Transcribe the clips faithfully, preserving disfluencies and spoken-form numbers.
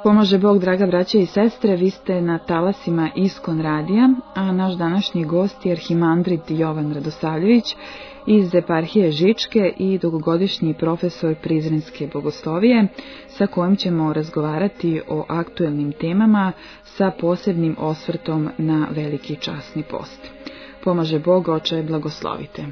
Pomaže Bog, draga braća i sestre, vi ste na talasima Iskon radija, a naš današnji gost je arhimandrit Jovan Radosavljević iz eparhije Žičke i dugogodišnji profesor Prizrenske bogoslovije, sa kojim ćemo razgovarati o aktuelnim temama sa posebnim osvrtom na veliki časni post. Pomaže Bog, oče, blagoslovite.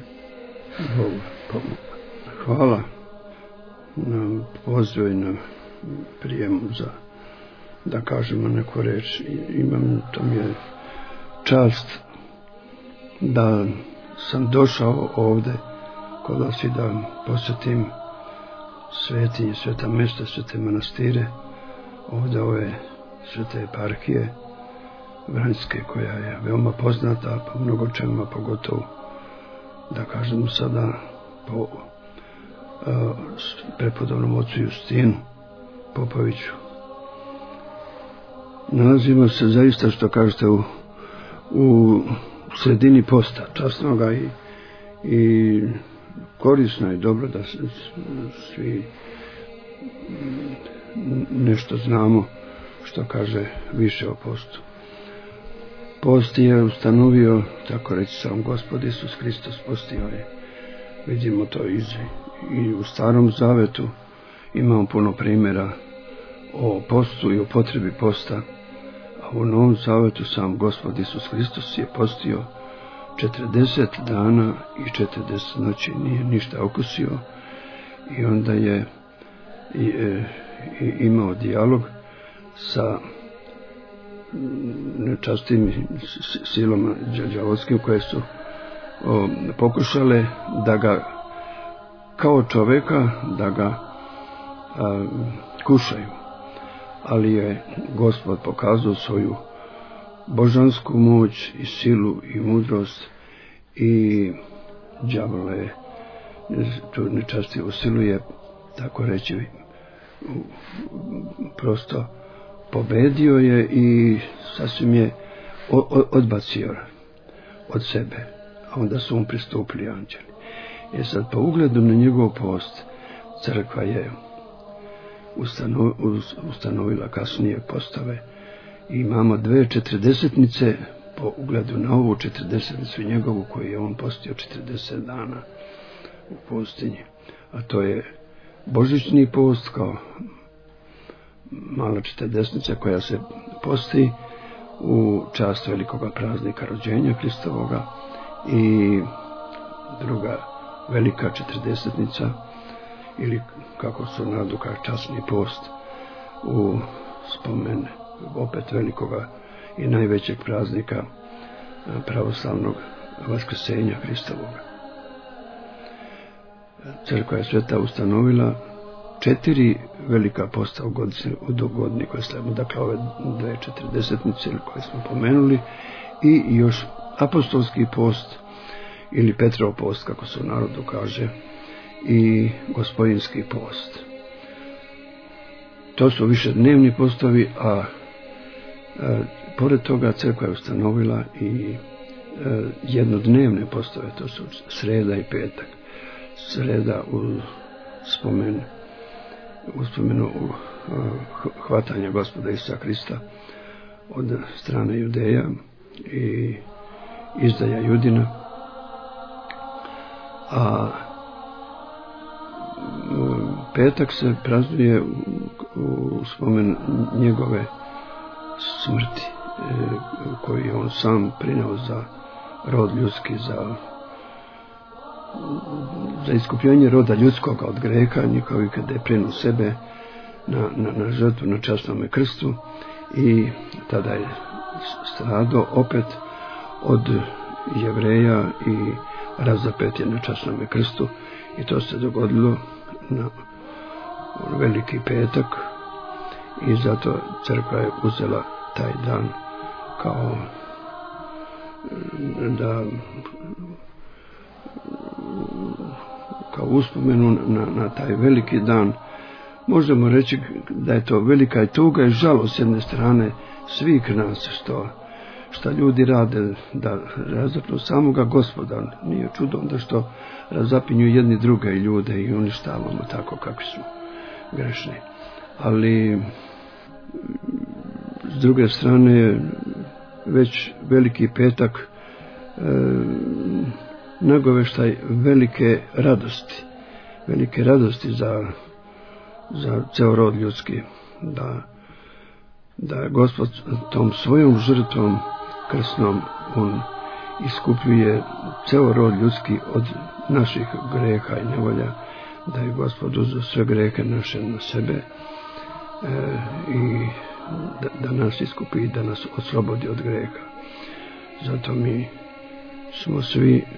Hvala na pozivu i na prijemu za da kažemo neku reč. Imam, to mi je čast da sam došao ovde kod vas i da posjetim svetinje, sveta mjesta, svete manastire, ovde ove svete eparhije Vranjske, koja je veoma poznata po mnogo čemu, pogotovo da kažem sada po uh, prepodobnom ocu Justinu Popoviću. Nalazimo se zaista, što kažete, u, u sredini posta časnoga i, i korisno je dobro da svi nešto znamo, što kaže više o postu. Post je ustanovio, tako reći, sam Gospod Isus Hristos postio je. Vidimo to iz, i u Starom Zavetu imamo puno primjera o postu i o potrebi posta, a u Novom Zavetu sam Gospod Isus Hristos je postio četrdeset dana i četrdeset noći, nije ništa okusio, i onda je i, e, i imao dijalog sa nečastim silama đavoljskim koje su o, pokušale da ga kao čoveka da ga a, kušaju, ali je Gospod pokazao svoju božansku moć i silu i mudrost i đavola je tu nečastivu silu je, tako reći, prosto pobedio je i sasvim je odbacio od sebe, a onda su mu pristupili anđeli. I sad, po ugledu na njegov post, crkva je ustanovila kasnije postave i imamo dve četrdesetnice po ugledu na ovu četrdesetnicu njegovu koju je on postio četrdeset dana u pustinji, a to je božićni post kao mala četrdesetnica koja se posti u čast velikoga praznika rođenja Hristovoga, i druga velika četrdesetnica, ili kako su narodu kaže časni post, u spomen opet velikoga i najvećeg praznika pravoslavnog vaskrsenja Hristovoga. Crkva je sveta ustanovila četiri velika posta u godini koje slavimo, dakle ove dve četrdesetnice koje smo pomenuli, i još apostolski post ili Petrov post, kako se u narodu kaže, i gospodinski post. To su više dnevni postovi, a, a pored toga crkva je ustanovila i a, jednodnevne postove, to su sreda i petak. Sreda u spomen u spomenu hvatanja Gospoda Isusa Hrista od strane Judeja i izdaja Judina, a petak se praznuje u spomen njegove smrti koju je on sam prineo za rod ljudski, za za iskupljenje roda ljudskoga od greha njihovih, kada je prineo sebe na, na, na žrtvu na časnome krstu, i tada je stradao opet od Jevreja i razapet je na časnome krstu, i to se dogodilo na veliki petak, i zato crkva je uzela taj dan kao da kao uspomenu na, na taj veliki dan. Možemo reći da je to velika i tuga i žalost s jedne strane svih nas što, što ljudi rade da razapnu samoga Gospoda. Nije čudo da što razapinju jedni druge ljude i uništavamo tako kakvi su grešni. Ali s druge strane već Veliki petak e, nagoveštaj velike radosti, velike radosti za, za ceo rod ljudski, da, da Gospod tom svojom žrtvom krsnom on iskupljuje ceo rod ljudski od naših greha i nevolja, da je Gospod uzeo sve grehe naše na sebe e, i da, da nas iskupi i da nas oslobodi od greha. Zato mi smo svi e,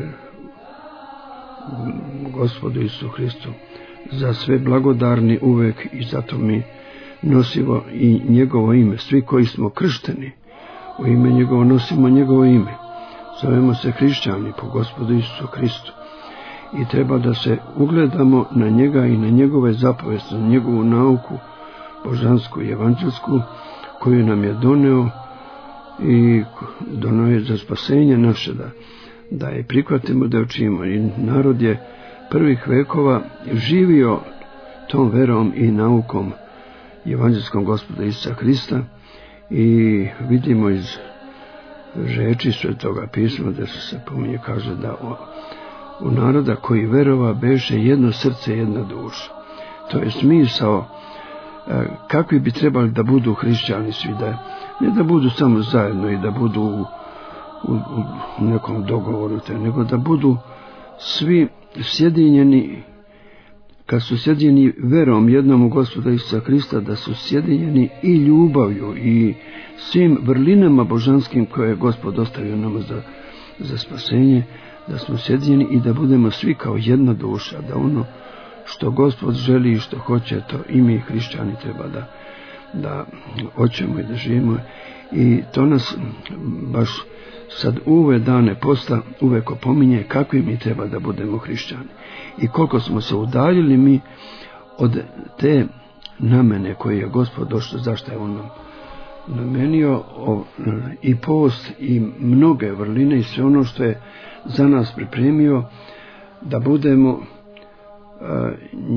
Gospodu Isusu Hristu za sve blagodarni uvek i zato mi nosimo i njegovo ime. Svi koji smo kršteni u ime njegovo nosimo njegovo ime. Zovemo se hrišćani po Gospodu Isusu Hristu i treba da se ugledamo na njega i na njegove zapovesti, na njegovu nauku božansku i evanđelsku koju nam je doneo i doneo je za spasenje naše, da, da je prihvatimo, da učimo. I narod je prvih vekova živio tom verom i naukom evanđelskom Gospoda Isusa Hrista i vidimo iz reči Svetoga pisma da se pominje, kaže da o, u naroda koji verova beše jedno srce, jedna duša. To je smisao e, kakvi bi trebali da budu hrišćani svi, da ne da budu samo zajedno i da budu u, u, u nekom dogovoru, te, nego da budu svi sjedinjeni, kad su sjedinjeni verom jednom u Gospoda Isusa Hrista, da su sjedinjeni i ljubavlju i svim vrlinama božanskim koje je Gospod ostavio nama za, za spasenje, da smo sjedinjeni i da budemo svi kao jedna duša, da ono što Gospod želi i što hoće, to i mi hrišćani treba da, da hoćemo i da živimo. I to nas baš sad u ove dane posta uvek opominje kakvi mi treba da budemo hrišćani i koliko smo se udaljili mi od te namene koje je Gospod došao, zašto je on nam namenio o, i post i mnoge vrline i sve ono što je za nas pripremio da budemo a,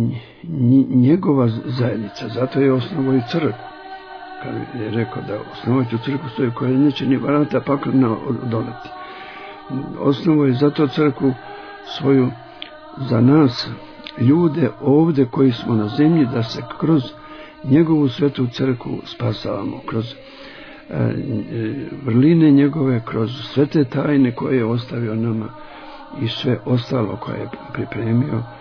njegova zajednica. Zato je osnovao i crkvu, kad je rekao da osnovati u crkvu stoji koja neće ni vrata paklena odoleti. Osnovao je zato crkvu svoju za nas ljude ovdje koji smo na zemlji, da se kroz njegovu svetu crkvu spasavamo, kroz e, vrline njegove, kroz sve te tajne koje je ostavio nama i sve ostalo koje je pripremio. E,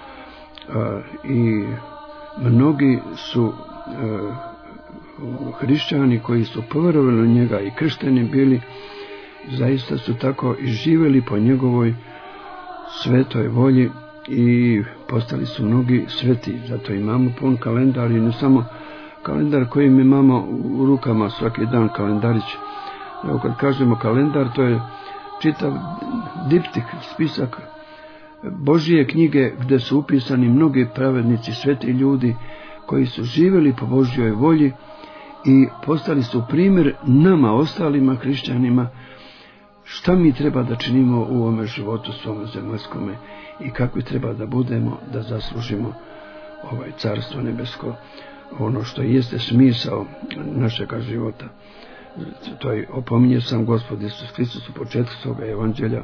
i mnogi su e, hrišćani koji su poverovali u njega i kršteni bili, zaista su tako i živjeli po njegovoj svetoj volji i postali su mnogi sveti. Zato imamo pun kalendar i ne samo kalendar koji mi imamo u rukama svaki dan, kalendarić. Evo kad kažemo kalendar, to je čitav diptik, spisak Božije knjige gdje su upisani mnogi pravednici, sveti ljudi koji su živjeli po Božjoj volji i postali su primjer nama, ostalima hrišćanima, šta mi treba da činimo u ovome životu svome zemaljskome i kakvi treba da budemo da zaslužimo ovaj carstvo nebesko, ono što jeste smisao našega života. To je opominje sam Gospod Isus Hristos u početku svoga evanđelja,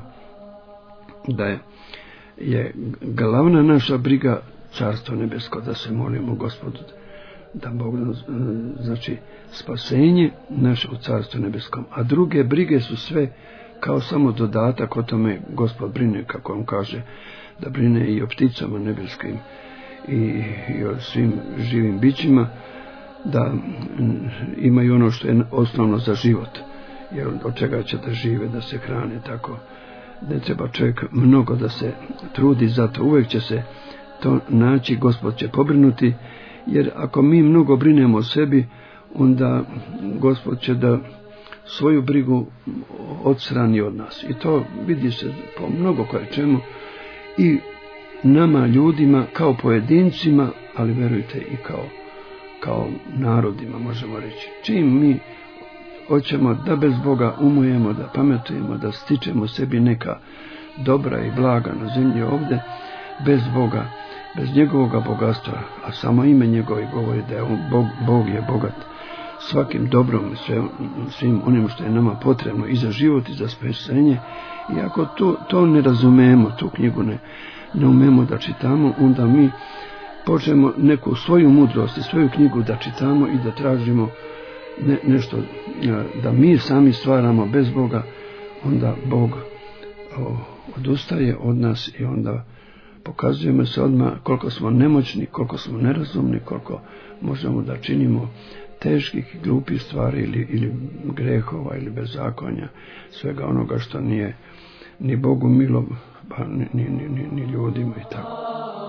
da je, je glavna naša briga carstvo nebesko, da se molimo Gospodu da Bog, znači spasenje naše u carstvu nebeskom, a druge brige su sve kao samo dodatak. O tome Gospod brine, kako on kaže, da brine i o pticama nebeskim i, i o svim živim bićima, da imaju ono što je osnovno za život, jer od čega će da žive, da se hrane. Tako ne treba čovjek mnogo da se trudi, zato uvijek će se to naći, Gospod će pobrinuti, jer ako mi mnogo brinemo o sebi, onda Gospod će da svoju brigu odstrani od nas. I to vidi se po mnogo koje čemu i nama ljudima kao pojedincima, ali verujte i kao, kao narodima, možemo reći. Čim mi hoćemo da bez Boga umujemo, da pametujemo, da stičemo sebi neka dobra i blaga na zemlji ovdje, bez Boga, bez njegovog bogatstva, a samo ime njegovi govori da je on, Bog, Bog je bogat, svakim dobrom i sve, svim onim što je nama potrebno i za život i za spasenje. I ako to, to ne razumemo, tu knjigu ne, ne umemo da čitamo, onda mi počnemo neku svoju mudrost i svoju knjigu da čitamo i da tražimo ne, nešto da mi sami stvaramo bez Boga, onda Bog o, odustaje od nas i onda pokazujemo se odmah koliko smo nemoćni, koliko smo nerazumni, koliko možemo da činimo teških i glupih stvari ili, ili grehova ili bezakonja, svega onoga što nije ni Bogu milo, pa ni, ni, ni, ni ljudima i tako.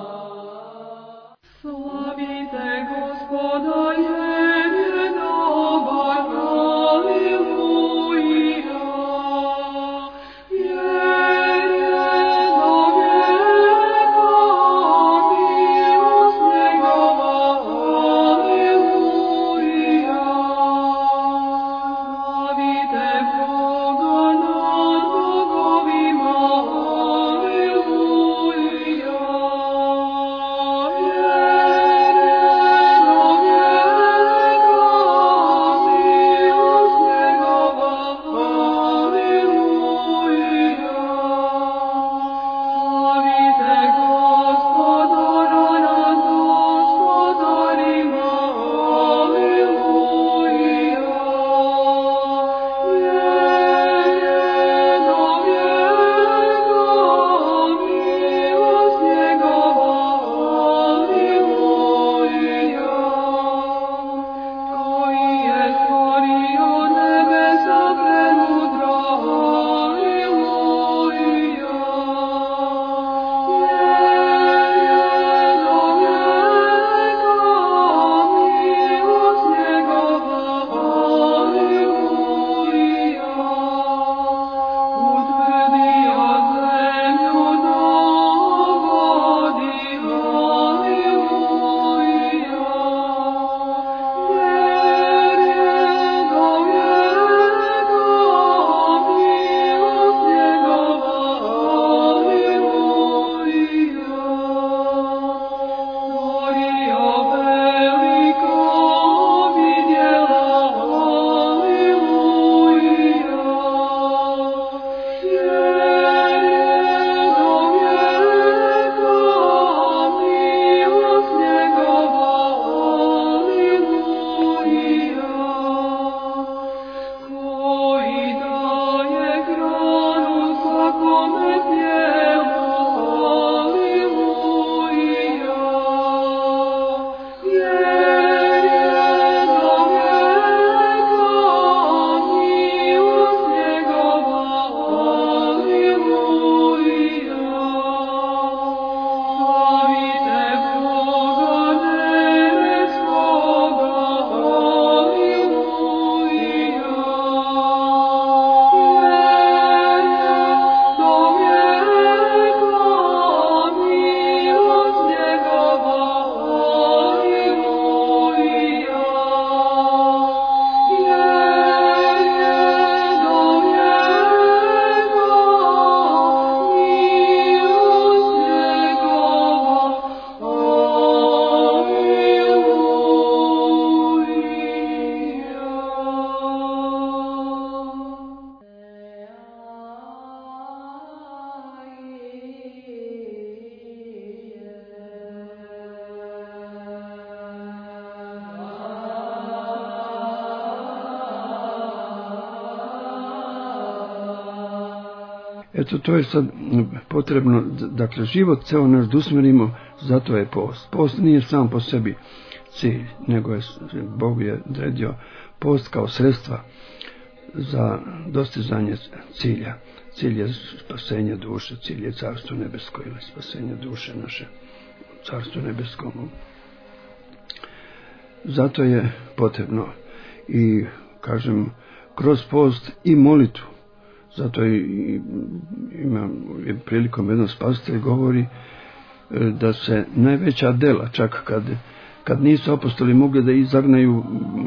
Slavite Gospoda, jer je dobar, haleluja, jer je do vijeka milost njegova, haleluja. Slavite Boga nad bogovima, haleluja. Eto, to je sad potrebno, dakle, život ceo naš da usmerimo, zato je post. Post nije sam po sebi cilj, nego je, Bog je odredio post kao sredstva za dostizanje cilja. Cilj je spasenje duše, cilj je carstvo nebesko ili spasenje duše naše carstvo nebeskom. Zato je potrebno i, kažem, kroz post i molitvu. Zato i, i ima prilikom jednog spasitelja govori da se najveća dela, čak kad, kad nisu apostoli mogli da izagnaju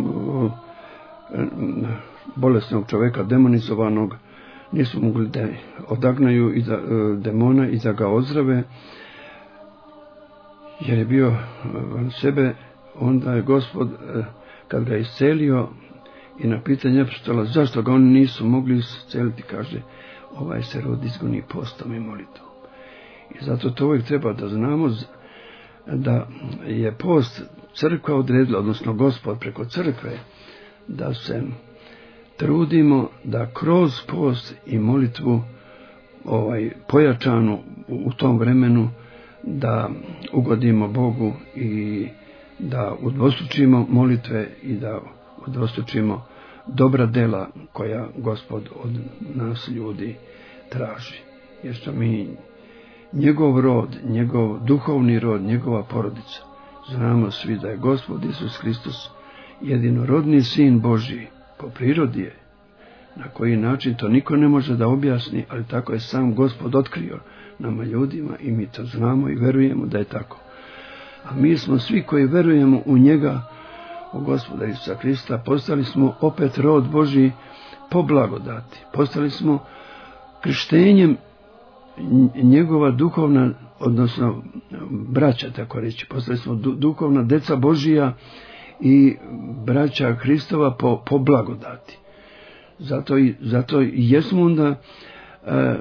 bolesnog čoveka, demonizovanog, nisu mogli da odagnaju i da, demona i da ga ozdrave, jer je bio van sebe, onda je Gospod, kad ga je iscelio i na pitanje apostola zašto ga oni nisu mogli isceliti, kaže ovaj se rod izgoni postom i molitvom. I zato to uvijek treba da znamo da je post crkva odredila, odnosno Gospod preko crkve, da se trudimo da kroz post i molitvu ovaj pojačanu u tom vremenu da ugodimo Bogu i da udvostručimo molitve i da udvostručimo dobra dela koja Gospod od nas ljudi traži. Jer što mi njegov rod, njegov duhovni rod, njegova porodica, znamo svi da je Gospod Isus Hristos jedinorodni sin Božji, po prirodi je. Na koji način to niko ne može da objasni, ali tako je sam Gospod otkrio nama ljudima i mi to znamo i verujemo da je tako. A mi smo svi koji verujemo u njega, u Gospoda Isusa Hrista, postali smo opet rod Božji po blagodati. Postali smo krštenjem njegova duhovna, odnosno braća, tako reći. Postali smo duhovna deca Božija i braća Hristova po, po blagodati. Zato i, zato i jesmo onda e, e,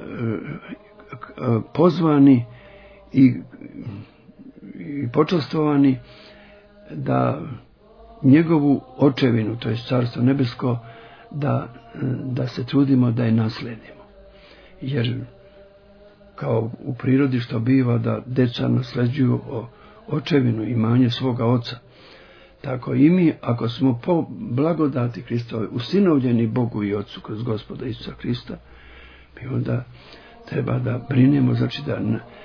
pozvani i, i počastovani da njegovu očevinu, to je Carstvo nebesko, da, da se trudimo da je nasledimo. Jer kao u prirodi što biva da deca nasleđuju očevinu, imanje svoga oca, tako i mi, ako smo po blagodati Hristove usinovljeni Bogu i Otcu kroz Gospoda Isusa Hrista, mi onda treba da brinemo, znači da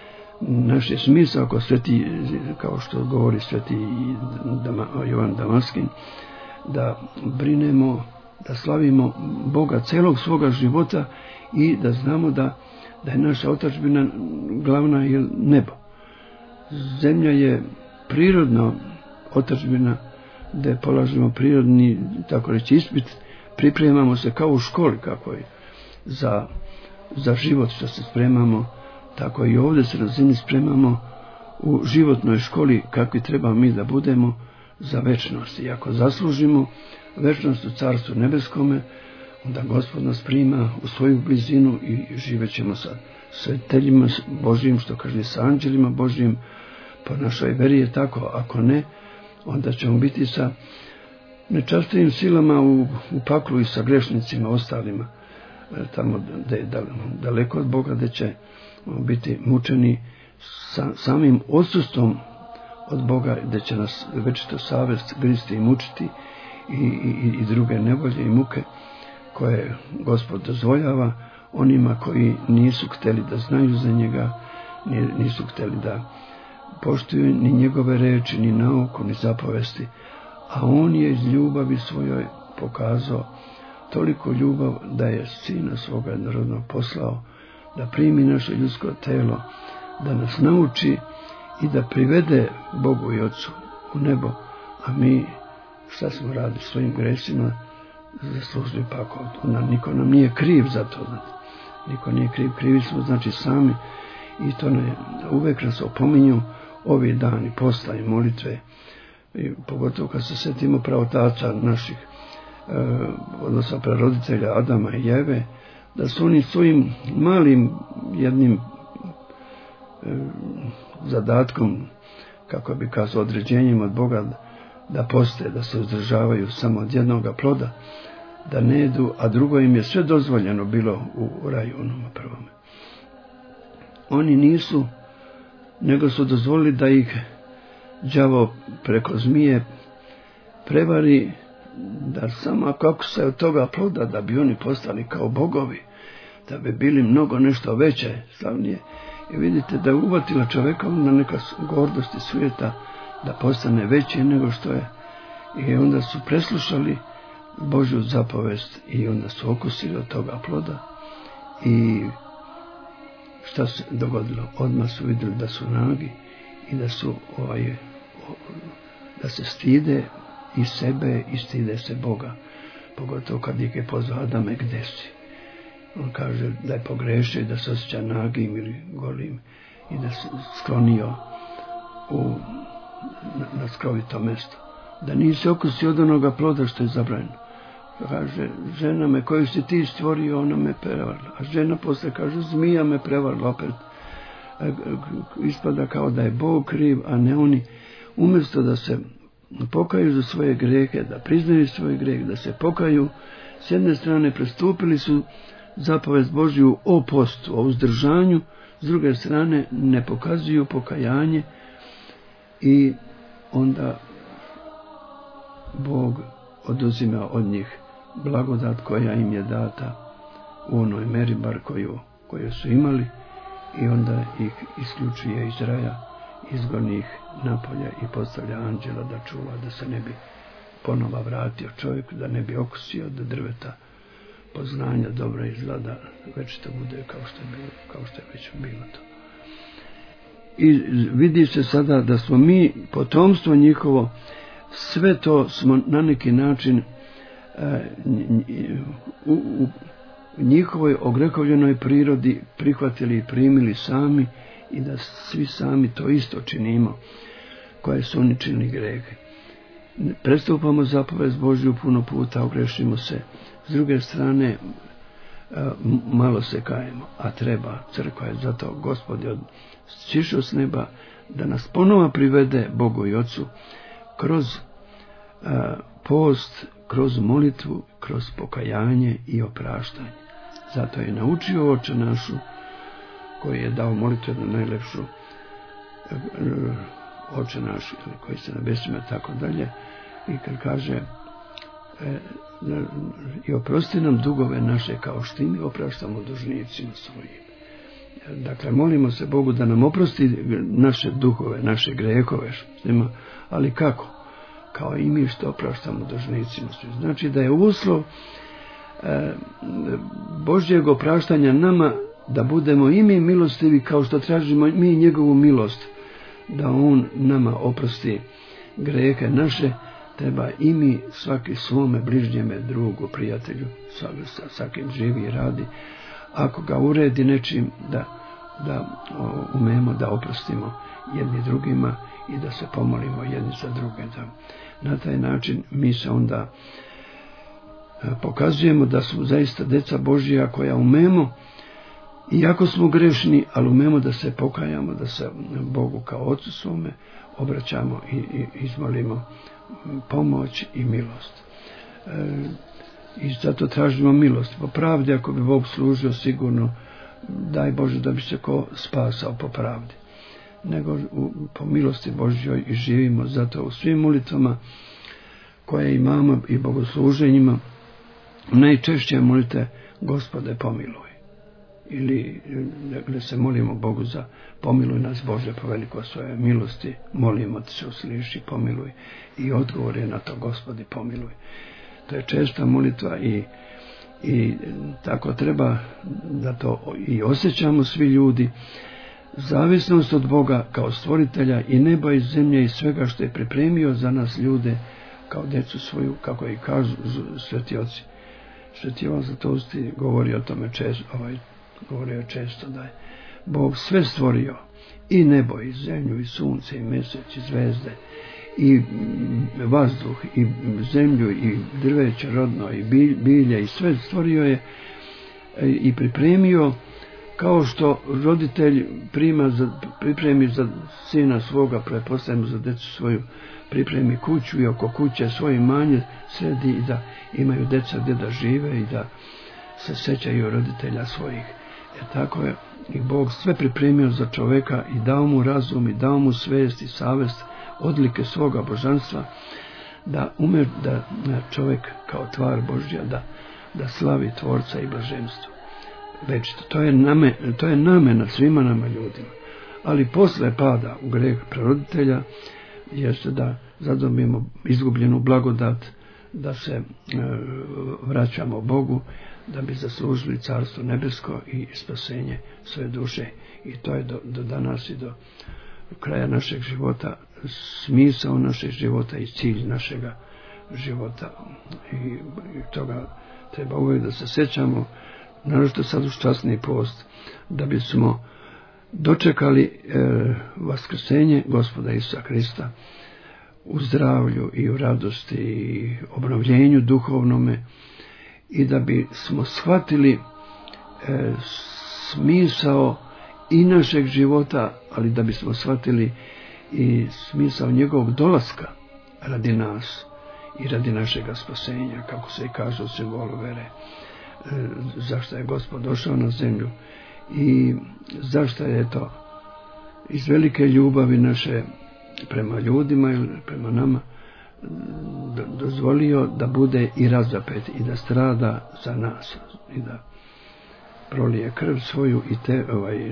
naš je smisao, ako sveti, kao što govori sveti Dama, Jovan Damaskin, da brinemo, da slavimo Boga celog svoga života i da znamo da, da je naša otadžbina glavna je nebo. Zemlja je prirodno otadžbina, gde polažemo prirodni, tako reći, ispit, pripremamo se kao u školi, kako je za, za život što se spremamo, tako i ovdje se na zemlji spremamo u životnoj školi kakvi treba mi da budemo za večnost. I ako zaslužimo večnost u Carstvu nebeskome, onda Gospod nas prima u svoju blizinu i živet ćemo sa sveteljima Božijim, što kaže sa anđelima Božijim, po našoj veri je tako. Ako ne, onda ćemo biti sa nečastivim silama u, u paklu i sa grešnicima ostalima, tamo da je daleko od Boga, gde će biti mučeni sa, samim odsustvom od Boga, gde će nas večito savest gristi i mučiti i, i, i druge nevolje i muke koje Gospod dozvoljava onima koji nisu hteli da znaju za njega, nisu hteli da poštuju ni njegove reči, ni nauku, ni zapovesti, a on je iz ljubavi svojoj pokazao toliko ljubav da je sina svoga jednorodnog poslao da primi naše ljudsko telo, da nas nauči i da privede Bogu i Otcu u nebo, a mi šta smo radili svojim gresima zaslužili pakao. Niko nam nije kriv za to, niko nije kriv, krivi smo znači sami i to ne, uvek nas opominju ovi dani posta i molitve, i pogotovo kad se setimo pravotaca naših, e, odnosno praroditelja Adama i Jeve, da su oni svojim malim jednim e, zadatkom, kako bi kazao, određenjem od Boga, da poste, da se uzdržavaju samo od jednoga ploda, da ne jedu, a drugo im je sve dozvoljeno bilo u raju onome prvome. Oni nisu, nego su dozvolili da ih đavo preko zmije prevari, da samo kako se od toga ploda, da bi oni postali kao bogovi, da bi bili mnogo nešto veće, slavnije. I vidite da je uvatila čoveka na neka gordost i svijeta, da postane veći nego što je. I onda su preslušali Božju zapovest i onda su okusili od toga ploda. I šta se dogodilo? Odmah su vidjeli da su nagi i da su ovaj, da se stide i sebe i stide se Boga. Pogotovo kad ih je pozvao Adame, gde si? On kaže da je pogrešio i da se osjeća nagim ili golim i da se sklonio u, na, na skrovito mesto. da nisi okusio od onoga ploda što je zabranjeno. Kaže, žena me koju si ti stvorio, ona me prevarila. A žena posle kaže, zmija me prevarila opet. Ispada kao da je Bog kriv, a ne oni. Umjesto da se pokaju za svoje grehe, da priznaju svoje grehe, da se pokaju, s jedne strane prestupili su zapovest Božju o postu, o uzdržanju, s druge strane ne pokazuju pokajanje i onda Bog oduzima od njih blagodat koja im je data u onoj meri bar koju, koju su imali i onda ih isključuje iz raja, izgoni ih napolje i postavlja anđela da čuva da se ne bi ponova vratio čovjek, da ne bi okusio do drveta poznanja dobra i zla, da već to bude kao što je bilo, kao što je već bilo to. I vidi se sada da smo mi potomstvo njihovo, sve to smo na neki način e, u, u njihovoj ogrehovljenoj prirodi prihvatili i primili sami i da svi sami to isto činimo koje su oni činili grehe. Prestupamo zapovest Božju puno puta, ogrešimo se. S druge strane, malo se kajemo, a treba. Crkva je zato Gospod je sišao s neba da nas ponovo privede Bogu i Ocu kroz post, kroz molitvu, kroz pokajanje i opraštanje. Zato je naučio Oče našu, koji je dao molitvu jednu najlepšu, Oče naš, koji se na nebesima tako dalje, i kad kaže e, i oprosti nam dugove naše kao što i mi opraštamo dužnicima svojim. Dakle, molimo se Bogu da nam oprosti naše duhove, naše grehove, ali kako? Kao i mi što opraštamo dužnicima svojim. Znači da je uslov e, Božjeg opraštanja nama da budemo i mi milostivi kao što tražimo mi njegovu milost, da on nama oprosti grehe naše, treba i mi svaki svome bližnjeme, drugu, prijatelju, sa svakim živi i radi, ako ga uredi nečim, da, da umemo da oprostimo jedni drugima i da se pomolimo jedni za druge. Da na taj način mi se onda pokazujemo da smo zaista deca Božja koja umemo, iako smo grešni, ali umemo da se pokajamo, da se Bogu kao Ocu svome obraćamo i, i izmolimo pomoć i milost. E, I zato tražimo milost. Po pravdi, ako bi Bog služio, sigurno, daj Bože da bi se ko spasao po pravdi. Nego u, po milosti Božjoj i živimo. Zato u svim molitvama koje imamo i bogosluženjima, najčešće molite Gospode pomiluj. Ili da se molimo Bogu za pomiluj nas Bože po veliko svoje milosti, molimo te se usliši, pomiluj, i odgovor je na to Gospodi pomiluj. To je česta molitva i, i tako treba da to i osjećamo svi ljudi. Zavisnost od Boga kao stvoritelja i neba i zemlje i svega što je pripremio za nas ljude kao djecu svoju, kako i kažu sveti oci. Sveti Ivan Zlatousti govori o tome često, ovaj, govorio često da je Bog sve stvorio, i nebo, i zemlju, i sunce, i mjesec, i zvezde, i vazduh, i zemlju, i drveće rodno, i bilje, i sve stvorio je i pripremio, kao što roditelj prima za, pripremi za sina svoga, pretpostavljamo za djecu svoju, pripremi kuću i oko kuće svoje imanje sredi i da imaju djeca gdje da žive i da se sećaju roditelja svojih. E tako je i Bog sve pripremio za čovjeka i dao mu razum i dao mu svijest i savest, odlike svoga božanstva, da ume da čovjek kao tvar Božja da, da slavi Tvorca i blaženstvo. Već to je name, to je namena svima nama ljudima. Ali posle pada u greh praroditelja jeste da zadobijemo izgubljenu blagodat, da se e, vraćamo Bogu, da bi zaslužili Carstvo nebesko i spasenje svoje duše. I to je do, do danas i do kraja našeg života smisao našeg života i cilj našega života. I, i toga treba uvijek da se sjećamo, naročito sad u časni post, da bismo dočekali e, vaskrsenje Gospoda Isusa Krista u zdravlju i u radosti i obnovljenju duhovnome i da bi smo shvatili e, smisao i našeg života, ali da bismo shvatili i smisao njegovog dolaska radi nas i radi našega spasenja, kako se i kaže u simbolu vere. E, zašto je Gospod došao na zemlju i zašto je to iz velike ljubavi naše prema ljudima ili prema nama dozvolio da bude i razapet i da strada za nas i da prolije krv svoju i te ovaj,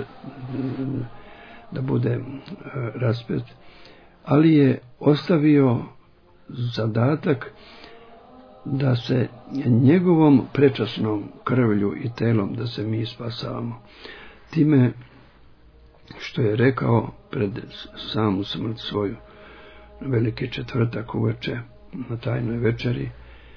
da bude raspet, ali je ostavio zadatak da se njegovom prečasnom krvlju i telom da se mi spasavamo. Time što je rekao pred samu smrt svoju, veliki četvrtak uveče na tajnoj večeri,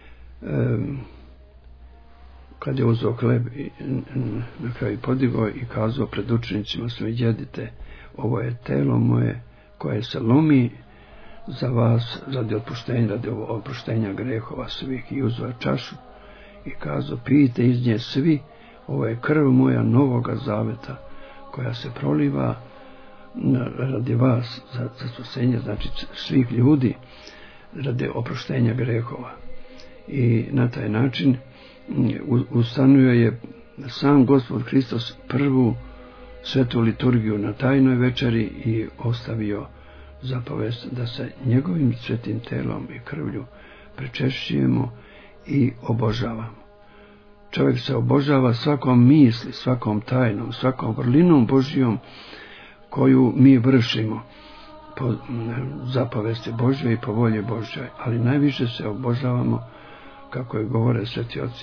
kad je uzeo hleb i na kraju podigao i kazao pred učenicima svojim: jedite, ovo je telo moje koje se lomi za vas radi otpuštenja, radi oproštenja grehova svih. I uzeo čašu i kazao: pijte iz nje svi, ovo je krv moja novoga zaveta koja se proliva radi vas za, za spasenje, znači svih ljudi, radi oproštenja grehova. I na taj način ustanovio je sam Gospod Hristos prvu svetu liturgiju na tajnoj večeri i ostavio zapovest da se njegovim svetim telom i krvlju prečešćujemo i obožavamo. Čovjek se obožava svakom misli, svakom tajnom, svakom vrlinom Božijom koju mi vršimo po zapovesti Božje i po volji Božje, ali najviše se obožavamo, kako je govore sveti oci,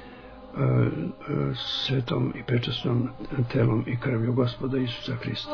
svetom i prečasnom telom i krvlju Gospoda Isusa Hrista.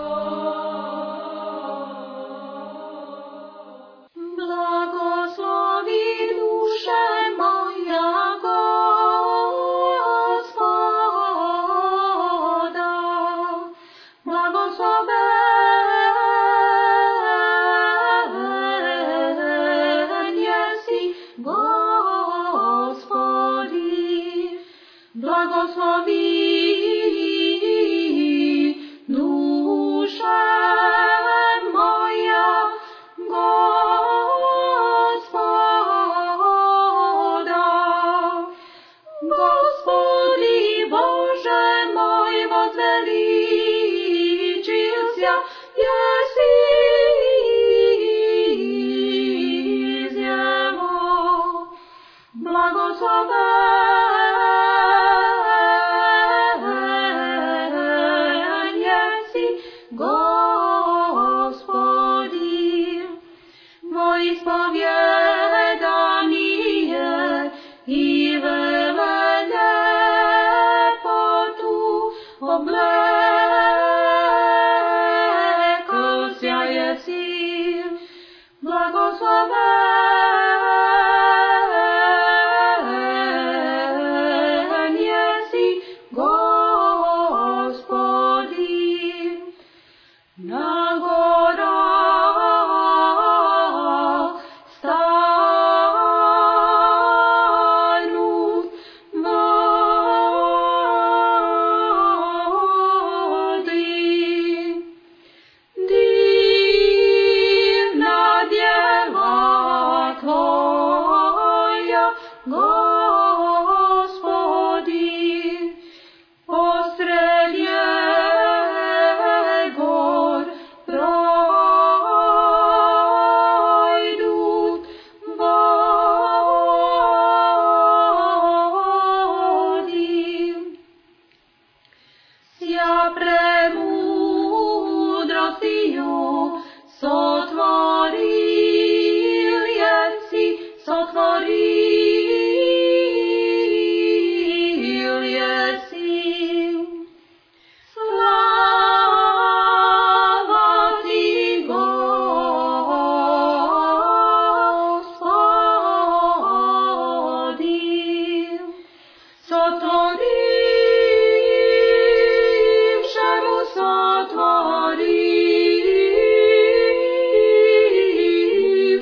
Sotvori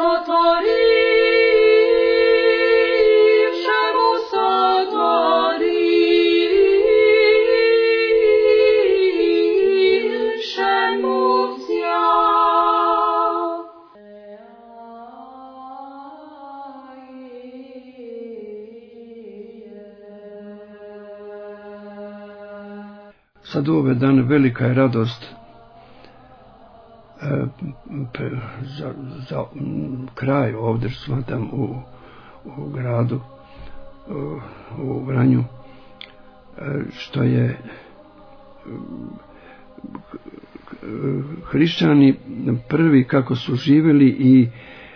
Satorivšemu satorivšemu vsja. Sad u ove dane velika je radost e, pre, za, za m, kraj ovdje smatram u, u gradu, u, u Vranju, e, što je hrišćani prvi kako su živjeli i,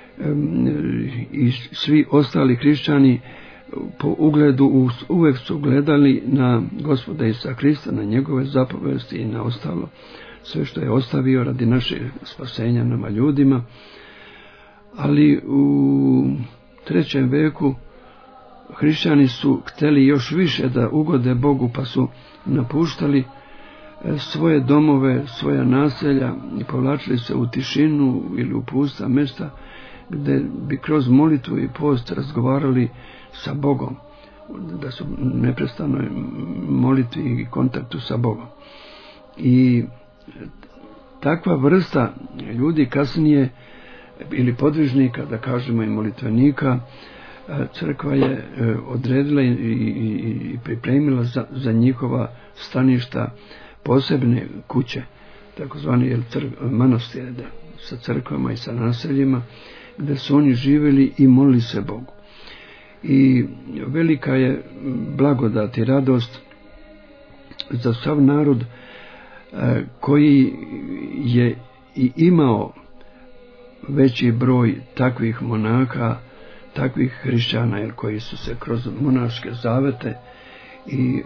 i svi ostali hrišćani po ugledu uvijek su gledali na Gospoda Isusa Krista, na njegove zapovesti i na ostalo, sve što je ostavio radi našeg spasenja nama ljudima. Ali u trećem veku hrišćani su htjeli još više da ugode Bogu, pa su napuštali svoje domove, svoja naselja i povlačili se u tišinu ili u pusta mjesta gdje bi kroz molitvu i post razgovarali sa Bogom, da su neprestano molitvi i kontaktu sa Bogom. I takva vrsta ljudi kasnije, ili podvižnika, da kažemo i molitvenika, crkva je odredila i, i, i pripremila za, za njihova staništa posebne kuće, takozvani manastire, sa crkvama i sa naseljima, gdje su oni živjeli i molili se Bogu. I velika je blagodat i radost za sav narod koji je i imao veći broj takvih monaha, takvih hrišćana, jer koji su se kroz monaške zavete i,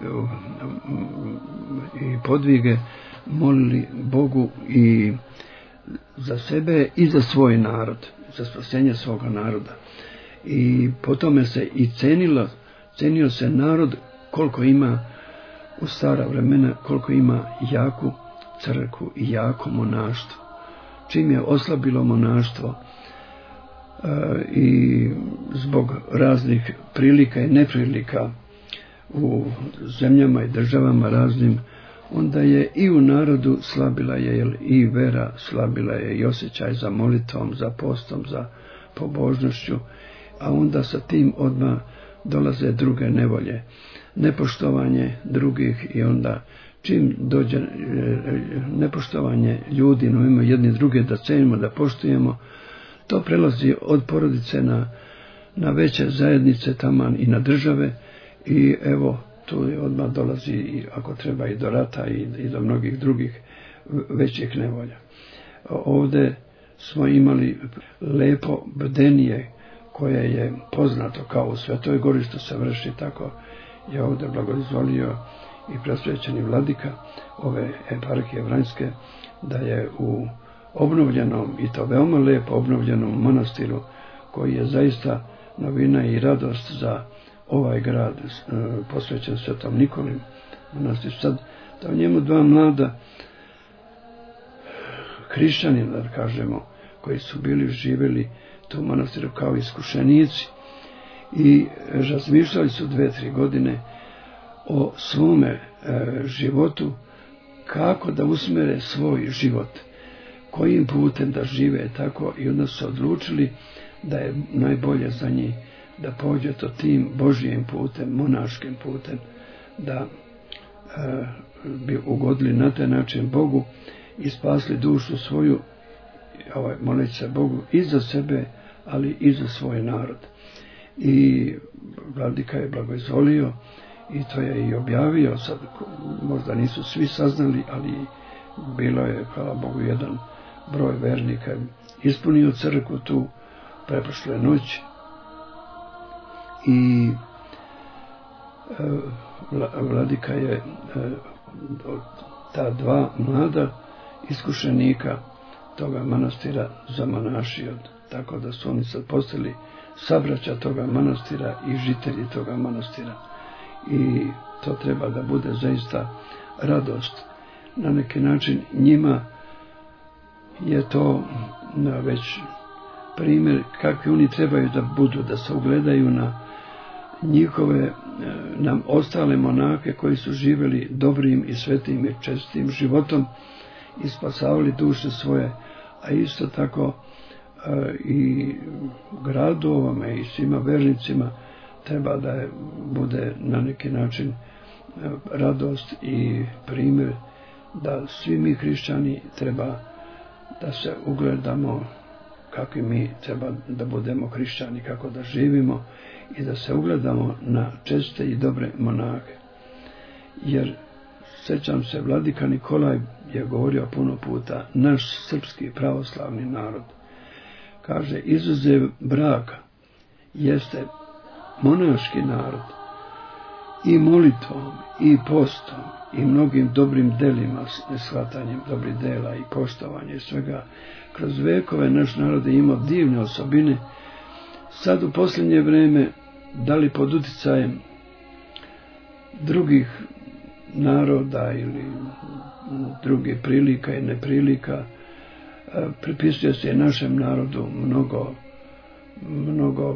i podvige molili Bogu i za sebe i za svoj narod, za spasenje svoga naroda. I po tome se i cenilo, cenio se narod koliko ima u stara vremena, koliko ima jaku crkvu i jako monaštvo. Čim je oslabilo monaštvo e, i zbog raznih prilika i neprilika u zemljama i državama raznim, onda je i u narodu slabila je jel, i vera, slabila je i osjećaj za molitvom, za postom, za pobožnošću, a onda sa tim odmah dolaze druge nevolje, nepoštovanje drugih i onda čim dođe nepoštovanje ljudi, no imamo jedni druge da cenimo, da poštujemo, to prelazi od porodice na, na veće zajednice taman i na države i evo tu je odmah dolazi i ako treba i do rata i, i do mnogih drugih većih nevolja. Ovdje smo imali lepo bdenije koje je poznato kao u Svetoj Gori što se vrši, tako je ovdje blagoizvolio i presvećeni vladika ove eparhije Vranjske da je u obnovljenom i to veoma lepo obnovljenom manastiru koji je zaista novina i radost za ovaj grad posvećen Svetom Nikoli manastir. Sad da u njemu dva mlada hrišćanina, da kažemo, koji su bili živjeli tu manastiru kao iskušenici i razmišljali su dve, tri godine o svome e, životu, kako da usmere svoj život, kojim putem da žive tako, i onda su odlučili da je najbolje za njih da pođe to tim Božijim putem, monaškim putem, da e, bi ugodili na taj način Bogu i spasli dušu svoju, ovaj, moleći se Bogu i za sebe, ali i za svoj narod. I vladika je blagoizvolio i to je i objavio, sad možda nisu svi saznali, ali bilo je, hvala Bogu, jedan broj vernika ispunio crkvu tu preprošle noći i e, vladika je e, ta dva mlada iskušenika toga manastira zamonašio, tako da su oni sad postali sabraća toga manastira i žitelji toga manastira. I to treba da bude zaista radost. Na neki način njima je to već primjer kakvi oni trebaju da budu, da se ugledaju na njihove, na ostale monake koji su živjeli dobrim i svetim i čestim životom i spasavali duše svoje, a isto tako i gradu ovome i svima vernicima treba da je, bude na neki način radost i primjer da svi mi hrišćani treba da se ugledamo kakvi mi treba da budemo hrišćani, kako da živimo i da se ugledamo na česte i dobre monake. Jer sjećam se, vladika Nikolaj je govorio puno puta, naš srpski pravoslavni narod, kaže, izuzev braka jeste monaški narod i molitvom i postom i mnogim dobrim delima, shvatanjem dobrih dela i poštovanja i svega. Kroz vekove naš narod je imao divne osobine. Sad u posljednje vrijeme, da li pod uticajem drugih naroda ili drugih prilika i neprilika, pripisuje se našem narodu mnogo, mnogo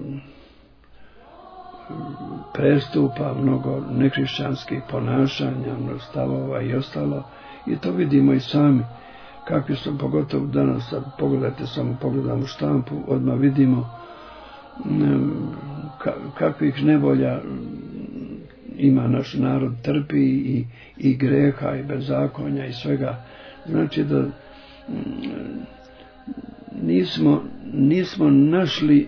prestupa, mnogo nekrišćanskih ponašanja, mnogo stavova i ostalo. I to vidimo i sami. Kakvi su, pogotovo danas, sad pogledajte, samo pogledamo štampu, odmah vidimo kakvih nevolja ima naš narod, trpi i, i greha i bezakonja i svega. Znači da nismo, nismo našli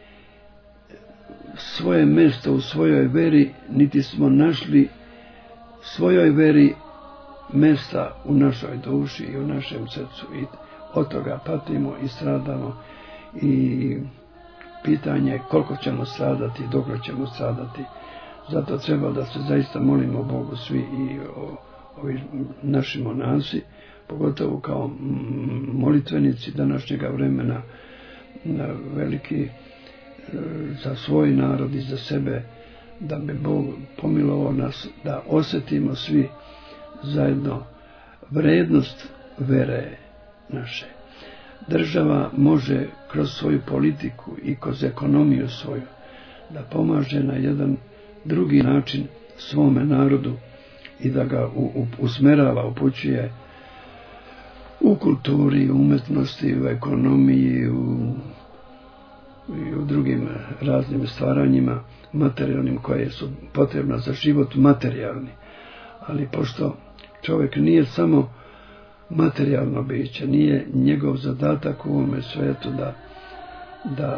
svoje mjesto u svojoj veri, niti smo našli svojoj veri mjesta u našoj duši i u našem srcu. I od toga patimo i stradamo i pitanje je koliko ćemo stradati i dok ćemo stradati. Zato treba da se zaista molimo Bogu svi i o, ovi naši monasi, pogotovo kao molitvenici današnjega vremena, veliki za svoj narod i za sebe, da bi Bog pomilovao nas, da osjetimo svi zajedno vrednost vere naše. Država može kroz svoju politiku i kroz ekonomiju svoju da pomaže na jedan drugi način svome narodu i da ga u, u, usmerava, upućuje u kulturi, u umetnosti, u ekonomiji, u, i u drugim raznim stvaranjima materijalnim koje su potrebna za život, materijalni. Ali pošto čovjek nije samo materijalno biće, nije njegov zadatak u ovome svijetu da, da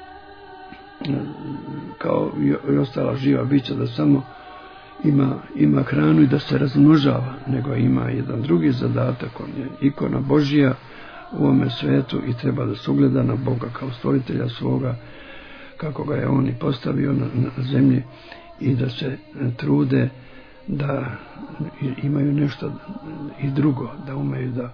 kao i ostala živa bića da samo ima, ima hranu i da se razmnožava, nego ima jedan drugi zadatak, on je ikona Božija u ovome svijetu i treba da se ugleda na Boga kao stvoritelja svoga, kako ga je on i postavio na, na zemlji, i da se trude da imaju nešto i drugo, da umeju da,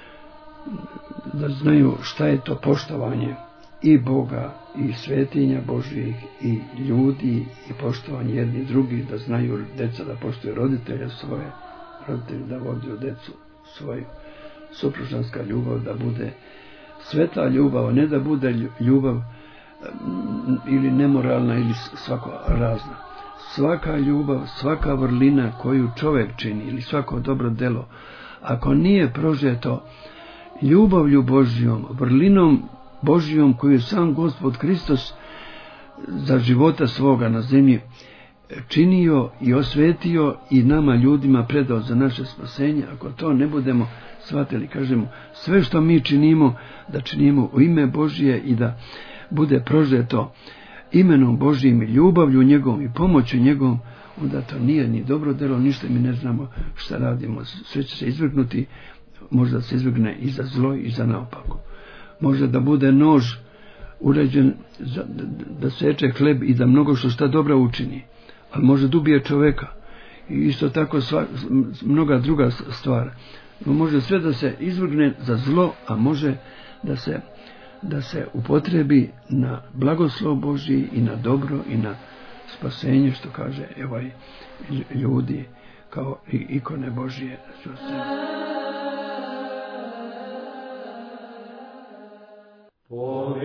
da znaju šta je to poštovanje i Boga i svetinja Božjih i ljudi i poštovanje jedni drugih, da znaju deca da poštuju roditelja svoje, roditelji da vode decu svoju, supružanska ljubav da bude sveta ljubav, ne da bude ljubav ili nemoralna ili svako razna. Svaka ljubav, svaka vrlina koju čovjek čini ili svako dobro delo, ako nije prožeto ljubavlju Božjom, vrlinom Božjom koju je sam Gospod Hristos za života svoga na zemlji činio i osvetio i nama ljudima predao za naše spasenje, ako to ne budemo shvatili, kažemo, sve što mi činimo, da činimo u ime Božje i da bude prožeto imenom Božjim i ljubavlju njegovom i pomoću njegovom, onda to nije ni dobro delo, ništa mi ne znamo šta radimo. Sve će se izvrgnuti, možda se izvrgne i za zlo i za naopako. Može da bude nož uređen za, da, da seče hleb i da mnogo što šta dobra učini, ali može da ubije čoveka. I isto tako sva, mnoga druga stvar. No, može sve da se izvrgne za zlo, a može da se da se upotrebi na blagoslov Božji i na dobro i na spasenje, što kaže ovaj ljudi kao ikone Božje. Oh.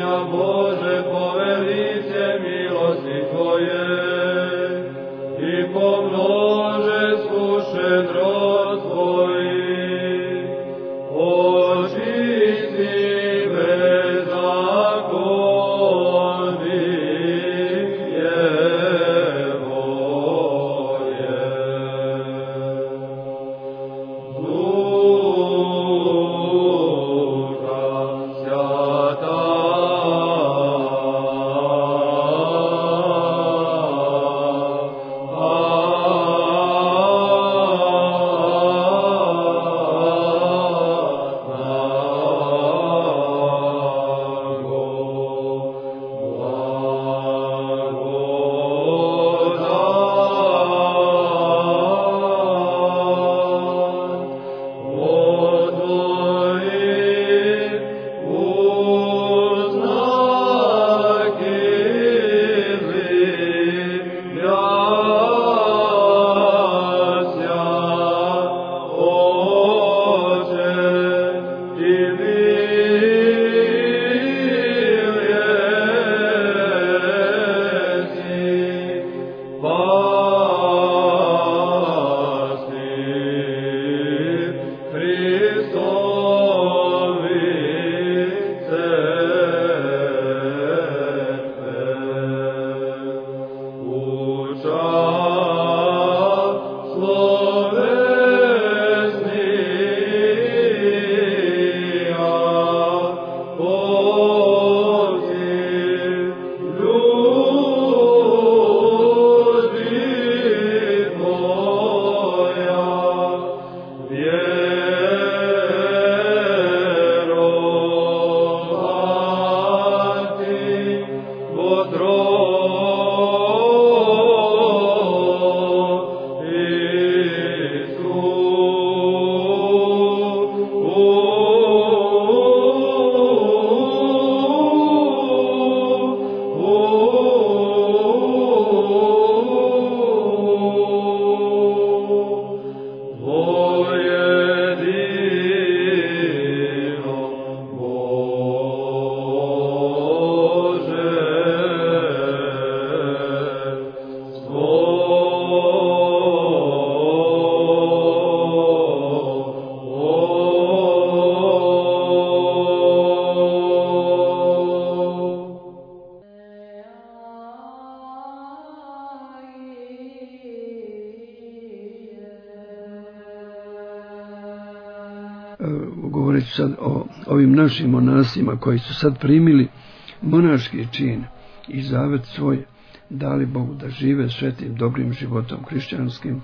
govoreći sad o ovim našim monasima koji su sad primili monaški čin i zavet svoj, dali Bogu da žive svetim, dobrim životom hrišćanskim,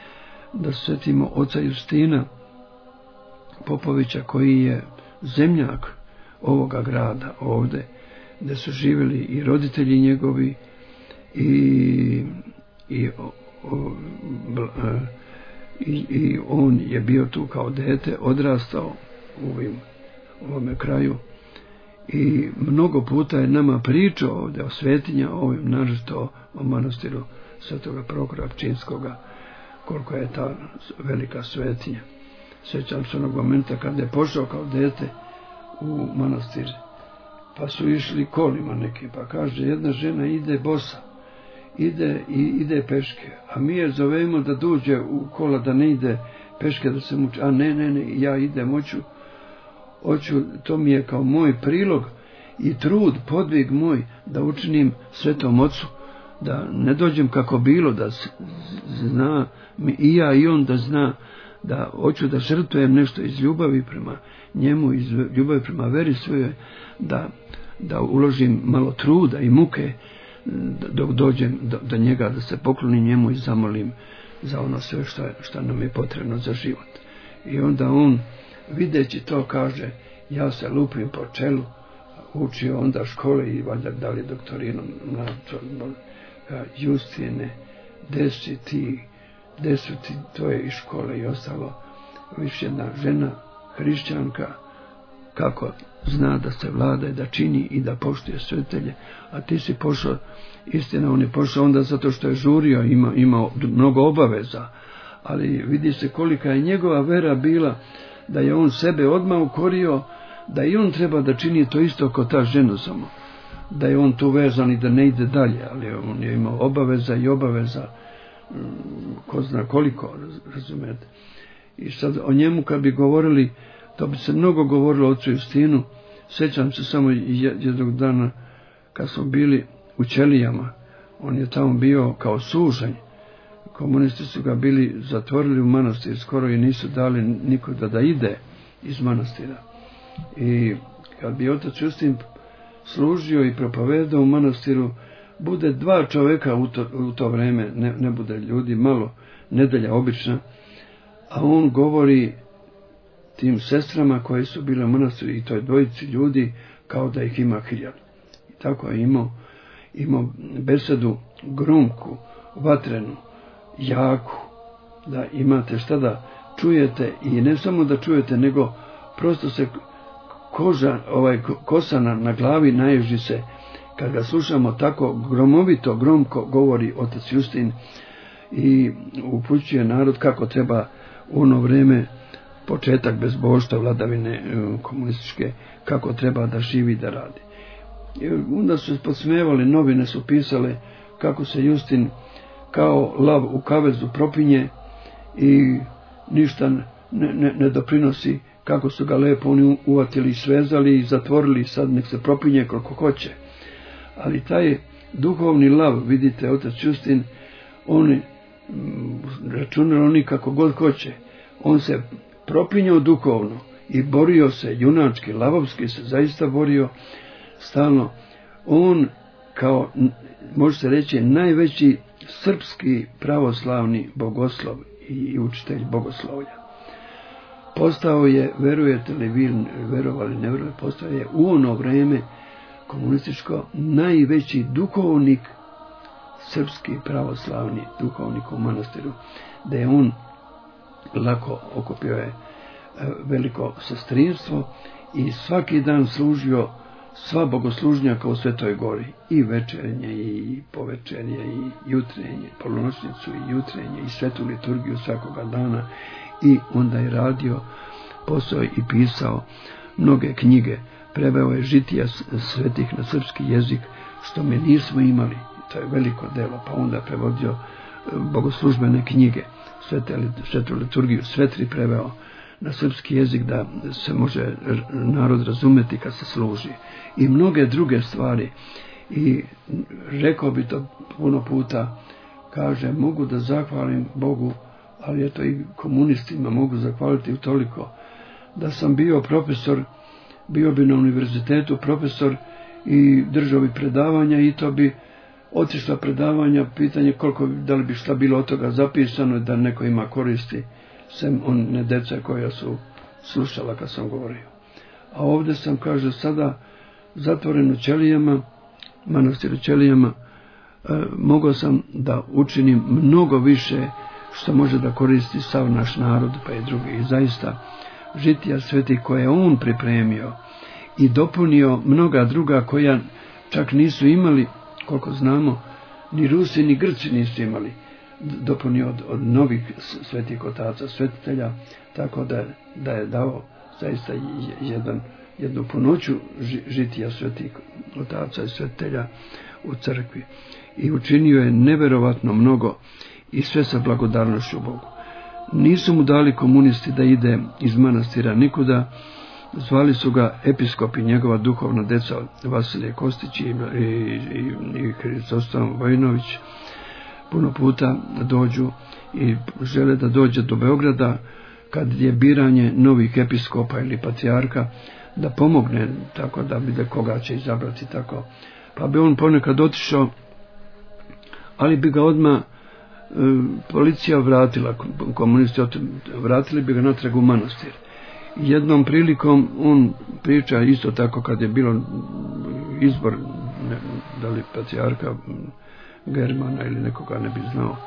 da svetimo oca Justina Popovića, koji je zemljak ovoga grada ovde, gde su živjeli i roditelji njegovi i, i, o, o, i, i on je bio tu kao dete, odrastao u ovim, ovome kraju i mnogo puta je nama pričao ovde o svetinja, ovim, naročito o manastiru Svetoga Prokora Pčinskoga, koliko je ta velika svetinja. Sjećam se onog momenta kada je pošao kao dete u manastir, pa su išli kolima neki, pa kaže jedna žena ide bosa, ide i ide peške, a mi je zovemo da dođe u kola, da ne ide peške, da se muči, a ne, ne, ne, ja idem, hoću, hoću, to mi je kao moj prilog i trud, podvig moj, da učinim Svetom Ocu, da ne dođem kako bilo, da zna i ja i on da zna da hoću da žrtvujem nešto iz ljubavi prema njemu, iz ljubavi prema veri svojoj, da, da uložim malo truda i muke dok dođem do, do njega, da se poklonim njemu i zamolim za ono sve što, što nam je potrebno za život. I onda on, videći to, kaže, ja se lupim po čelu, učio onda škole i valjda dali doktorinom mlađo, Justine, gde si ti, gde su ti tvoje iz škole i ostalo, više jedna žena, hrišćanka, kako zna da se vlada i da čini i da poštuje svetelje, a ti si pošao, istina, on je pošao onda zato što je žurio, ima, imao mnogo obaveza, ali vidi se kolika je njegova vera bila, da je on sebe odmah ukorio, da i on treba da čini to isto kao ta žena samo. Da je on tu vezan i da ne ide dalje, ali on je imao obaveza i obaveza, ko zna koliko, razumete. I sad o njemu kad bi govorili, to bi se mnogo govorilo o ocu Justinu. Sjećam se samo jednog dana kad smo bili u Ćelijama, on je tamo bio kao sužanj. Komunisti su ga bili zatvorili u manastir skoro i nisu dali nikoga da ide iz manastira. I kad bi otac Justin služio i propovedao u manastiru, bude dva čovjeka u to, u to vreme, ne, ne bude ljudi, malo, nedelja obična, a on govori tim sestrama koje su bile u manastiru i toj dvojici ljudi kao da ih ima hiljadu. I tako je imao, imao besedu gromku, vatrenu, jaku, da imate šta da čujete i ne samo da čujete, nego prosto se koža, ovaj kosa na, na glavi naježi se kad ga slušamo tako gromovito, gromko govori otac Justin i upućuje narod kako treba u ono vreme, početak bezbožstva, vladavine komunističke, kako treba da živi, da radi. I onda su podsmevali, novine su pisale kako se Justin kao lav u kavezu propinje i ništa ne, ne, ne doprinosi, kako su ga lepo oni uvatili, svezali i zatvorili, sad nek se propinje koliko hoće. Ali taj duhovni lav, vidite, otac Justin, on računali oni kako god hoće, on se propinjao duhovno i borio se, junački, lavovski se zaista borio stalno. On kao, može se reći, najveći srpski pravoslavni bogoslov i učitelj bogoslovlja. Postao je, verujete li vi, verovali, ne verovali, postao je u ono vreme komunističko najveći duhovnik, srpski pravoslavni duhovnik u manastiru, da je on lako okupio je veliko sestrinstvo i svaki dan služio sva bogoslužnjaka u Svetoj Gori, i večernje i povečernje i jutrenje, polunoćnicu i jutrenje i svetu liturgiju svakoga dana, i onda je radio posao i pisao mnoge knjige, preveo je žitija svetih na srpski jezik, što mi nismo imali, to je veliko delo, pa onda prevodio bogoslužbene knjige, svetu liturgiju, sve tri preveo na srpski jezik da se može narod razumeti kad se služi, i mnoge druge stvari. I rekao bi to puno puta, kaže, mogu da zahvalim Bogu, ali eto i komunistima mogu zahvaliti u toliko da sam bio profesor, bio bi na univerzitetu profesor i držao bi predavanja, i to bi otišla predavanja, pitanje koliko, da li bi šta bilo od toga zapisano da neko ima koristi, sem one deca koja su slušala kad sam govorio. A ovdje sam, kaže, sada zatvoren u Ćelijama, manastir u Ćelijama, e, mogao sam da učinim mnogo više što može da koristi sav naš narod, pa i drugi. I zaista žitija svetih koje je on pripremio i dopunio mnoga druga koja čak nisu imali, koliko znamo, ni Rusi ni Grci nisu imali, dopunio od, od novih svetih otaca, svetitelja, tako da, da je dao zaista jedan, jednu punoću žitija svetih otaca i svetitelja u crkvi. I učinio je neverovatno mnogo i sve sa blagodarnošću Bogu. Nisu mu dali komunisti da ide iz manastira nikuda, zvali su ga episkopi, njegova duhovna deca Vasilije Kostić i, i, i, i Hristoslav Vojinović, puno puta dođu i žele da dođe do Beograda kad je biranje novih episkopa ili patrijarka, da pomogne tako da vide koga će izabrati tako. Pa bi on ponekad otišao, ali bi ga odmah e, policija vratila, komunisti vratili bi ga natrag u manastir. Jednom prilikom on priča isto tako kad je bilo izbor, ne, da li patrijarka Germana ili nekoga, ne bi znao.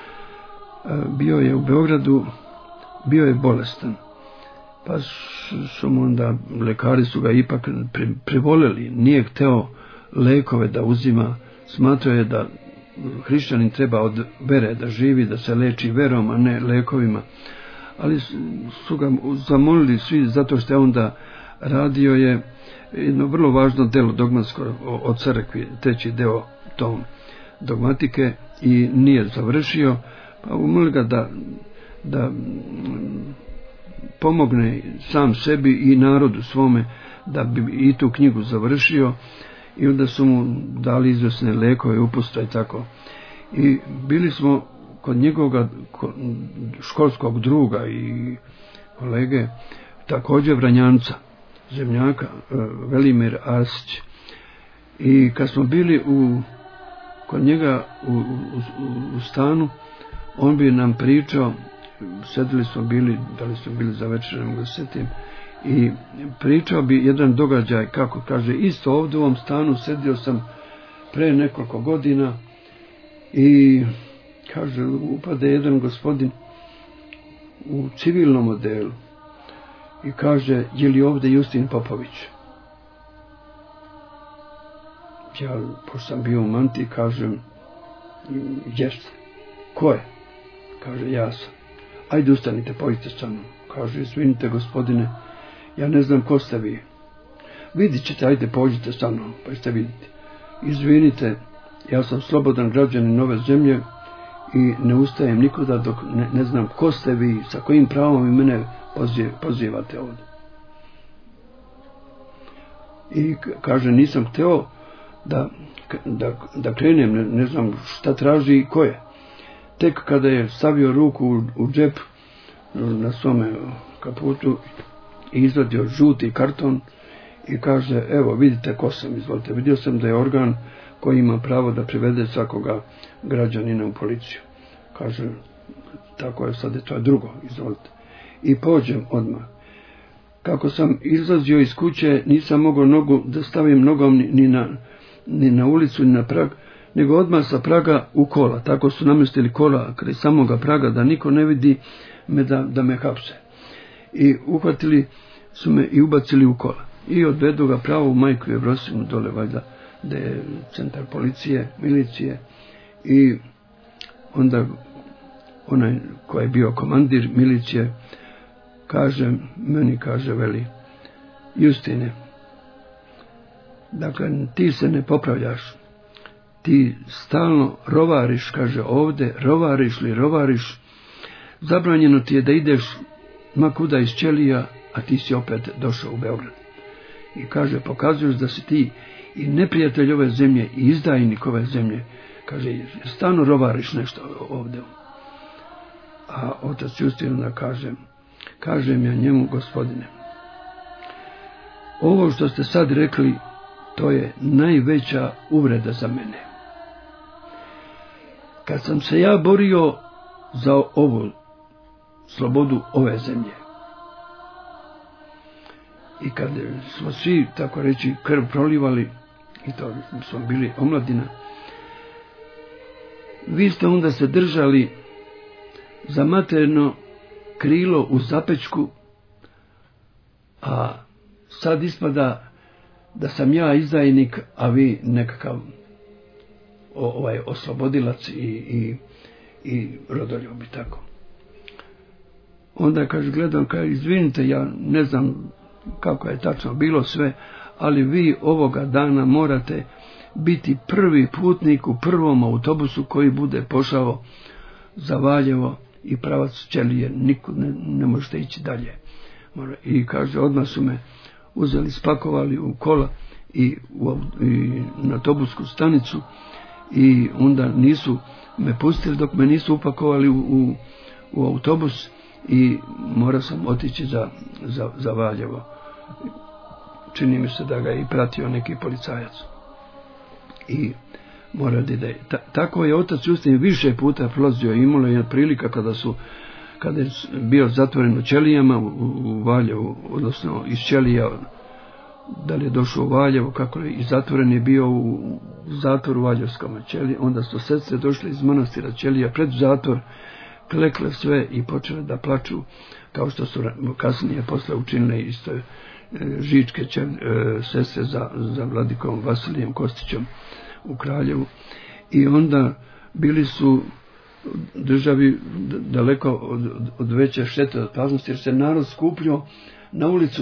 Bio je u Beogradu, bio je bolestan. Pa su mu onda, lekari su ga ipak pri, privoleli, nije hteo lekove da uzima, smatrao je da hrišćanin treba od vere da živi, da se leči verom, a ne lekovima. Ali su ga zamolili svi, zato što je onda radio je jedno vrlo važno delo dogmatsko o crkvi, treći deo tom dogmatike, i nije završio, pa umoli ga da, da pomogne sam sebi i narodu svome da bi i tu knjigu završio, i onda su mu dali izvesne lekove, upustva i tako. I bili smo kod njegovog školskog druga i kolege, također Vranjanca, zemljaka, Velimir Arsić. I kad smo bili u, kod njega u, u, u stanu, on bi nam pričao, sedili smo bili, da li smo bili za večer, ne mogu se sjetim, i pričao bi jedan događaj, kako kaže, isto ovdje u ovom stanu sedio sam pre nekoliko godina i kaže, upade jedan gospodin u civilnom odelu i kaže, je li ovdje Justin Popović? Ja, pošto sam bio u mantiji, kažem, jeste. Ko je? Kaže, ja sam. Ajde, ustanite, pođite sa mnom. Kaže, izvinite gospodine, ja ne znam ko ste vi. Vidit ćete, ajde, pođite sa mnom, pa ćete vidjeti. Izvinite, ja sam slobodan građanin ove zemlje i ne ustajem nikuda dok ne, ne znam ko ste vi, sa kojim pravom i mene pozivate ovdje. I kaže, nisam hteo da, da, da krenem, ne, ne znam šta traži i ko je. Tek kada je stavio ruku u, u džep na svome kaputu i izvadio žuti karton i kaže, evo vidite ko sam, izvolite. Vidio sam da je organ koji ima pravo da privede svakoga građanina u policiju. Kaže, tako je, sad je to drugo, izvolite. I pođem odmah. Kako sam izlazio iz kuće, nisam mogao nogu da stavim nogom ni, ni, na, ni na ulicu, ni na prag, nego odmah sa praga u kola. Tako su namestili kola kraj samoga praga da niko ne vidi me da, da me hapse. I uhvatili su me i ubacili u kola. I odvedu ga pravo u Majku Jevrosinu dole, valjda, da je centar policije, milicije. I onda onaj koji je bio komandir milicije kaže, meni kaže, veli, Justine, dakle, ti se ne popravljaš. Ti stalno rovariš, kaže, ovdje, rovariš li, rovariš. Zabranjeno ti je da ideš makuda iz Ćelija, a ti si opet došao u Beograd. I kaže, pokazuješ da si ti i neprijatelj ove zemlje i izdajnik ove zemlje. Kaže, stalno rovariš nešto ovdje. A otac Justin onda kaže, kažem ja njemu, gospodine, ovo što ste sad rekli, to je najveća uvreda za mene. Kad sam se ja borio za ovu slobodu ove zemlje i kad smo svi, tako reći, krv prolivali, i to smo bili omladina, vi ste onda se držali za materino krilo u zapečku, a sad ispada da sam ja izdajnik, a vi nekakav o, ovaj oslobodilac i, i, i rodoljub i tako. Onda kaže, gledam, kaže, izvinite, ja ne znam kako je tačno bilo sve, ali vi ovoga dana morate biti prvi putnik u prvom autobusu koji bude pošao za Valjevo i pravac Ćelije, nikud ne, ne možete ići dalje. I kaže, odmah su me uzeli, spakovali u kola i, u, i na autobusku stanicu, i onda nisu me pustili dok me nisu upakovali u, u, u autobus, i morao sam otići za, za, za Valjevo. Čini mi se da ga je i pratio neki policajac. I mora da je. Ta, tako je otac Justin više puta prolazio, imalo je prilika kada su kada je bio zatvoren u Ćelijama u, u Valjevu, odnosno iz Ćelija, da li je došao u Valjevo, kako je i zatvoren je bio u zatvoru Valjevskom Ćelije, onda su sestre došle iz manastira Ćelija pred zatvor, klekle sve i počele da plaču, kao što su kasnije posle učinile isto žičke čer, sestre za, za vladikom Vasilijem Kostićem u Kraljevu. I onda bili su državi daleko od, od veće štete od opasnosti, jer se narod skupljao na ulicu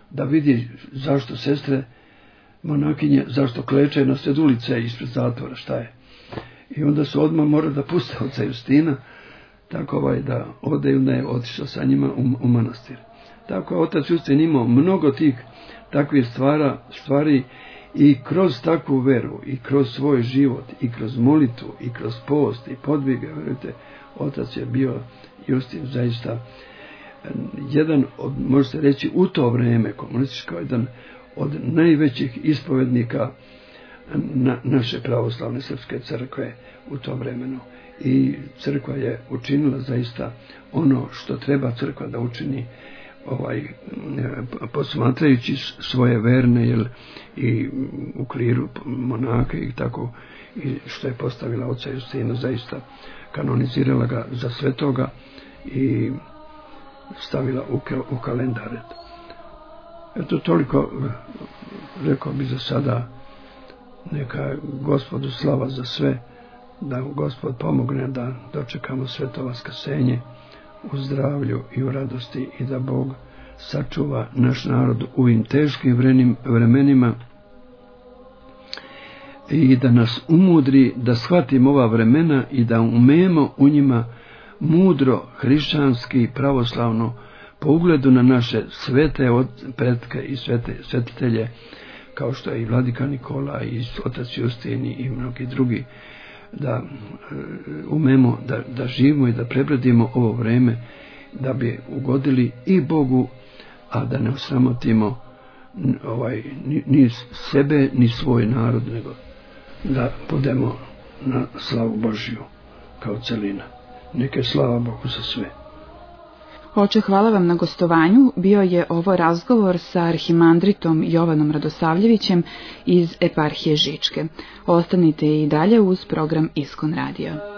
da vidi zašto sestre monakinje, zašto kleče na sred ulice ispred zatvora, šta je. I onda su odmah morali da puste oca Justina, tako ovaj da ode i onda je otišao sa njima u, u manastir. Tako je otac Justin imao mnogo tih takvih stvara, stvari i kroz takvu veru, i kroz svoj život, i kroz molitvu, i kroz post, i podvige, verujte, otac je bio Justin zaista jedan od, može se reći, u to vreme komunističko, jedan od najvećih ispovednika na, naše pravoslavne srpske crkve u tom vremenu. I crkva je učinila zaista ono što treba crkva da učini, ovaj, posmatrajući svoje verne, jel, i u kliru monake i tako, i što je postavila oca Justina, zaista kanonizirala ga za svetoga i stavila u, u kalendar. Eto, toliko rekao bi za sada. Neka Gospodu slava za sve, da Gospod pomogne da dočekamo sveto vaskrsenje u zdravlju i u radosti i da Bog sačuva naš narod u ovim teškim vremenima i da nas umudri da shvatimo ova vremena i da umemo u njima mudro, hrišćanski, pravoslavno, po ugledu na naše svete pretke i svete svetitelje, kao što je i vladika Nikola i otac Justin i mnogi drugi, da umemo da, da živimo i da prebrodimo ovo vreme, da bi ugodili i Bogu, a da ne osramotimo ovaj, ni, ni sebe, ni svoj narod, nego da budemo na slavu Božju kao celina. Neke slava Bogu za sve. Oče, hvala vam na gostovanju. Bio je ovo razgovor sa arhimandritom Jovanom Radosavljevićem iz eparhije Žičke. Ostanite i dalje uz program Iskon Radio.